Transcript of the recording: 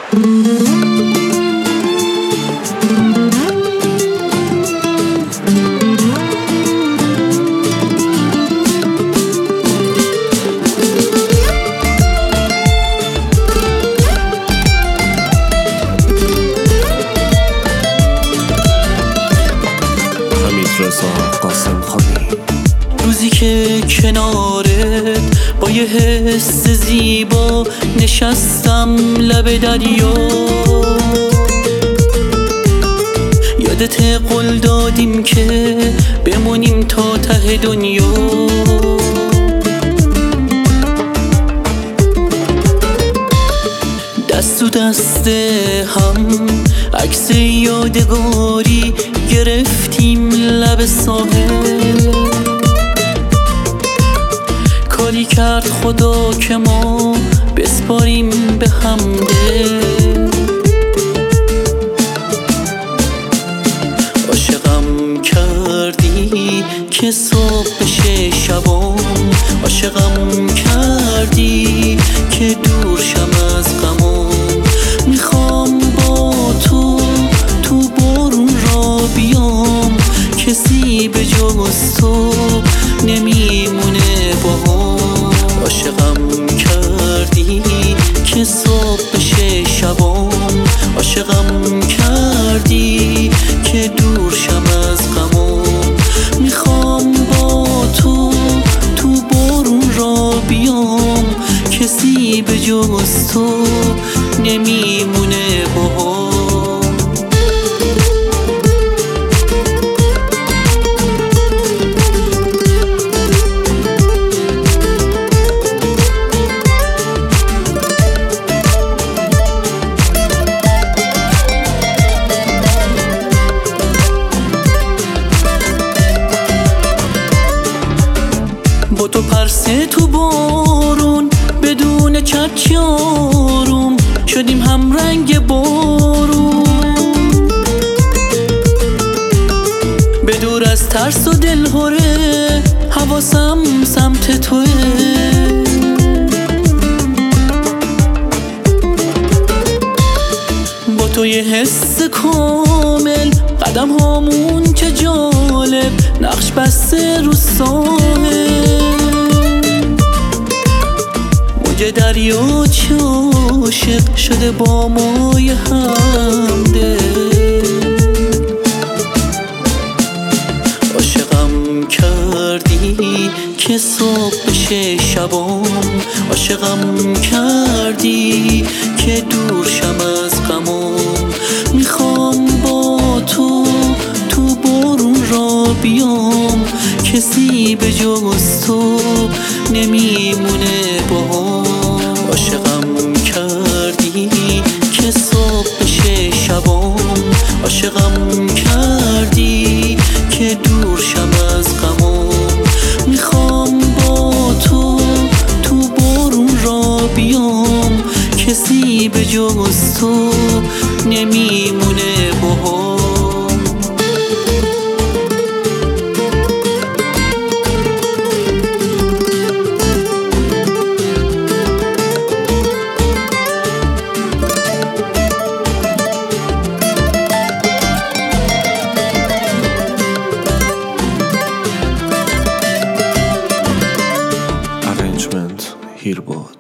روزی که کنارت با یه حس زیبا نشستم لب دریا، یادت قول دادیم که بمونیم تا ته دنیا. دست تو دست هم عکس یادگاری گرفتیم لب ساحل. کاری کرد خدا که ما بسپاریم به همدل. عاشقم کردی که صبح بشه شبام، عاشقم کردی که دور شم از غمام. میخوام با تو بارون را بیام، کسی به جز تو نمیمونه باهام. عاشقم کردی که صبح بشه شبام، عاشقم کردی که دور شم از غمام. میخوام با تو بارون را بیام، کسی به جز تو نمیمونه باهام. با تو پرسه تو بارون بدون چتیارم، شدیم هم رنگ بارون. به دور از ترس و دلهوره حواسم سمت توه. با تو یه حس کامل قدم هامون چه جالب، نقش بسته رو ساحل. موج دریا چه عاشق شده با مای همدل. عاشقم کردی که صبح بشه شبام، عاشقم کردی که دور شم از غمام. میخوام با تو بارون را بیام، کسی به جز تو نمیمونه باهام. عاشقم کردی که صبح بشه شبام، عاشقم کردی که دور شم از غمام. میخوام با تو بارون را بیام، کسی به جز تو نمیمونه باهام. Hirboat.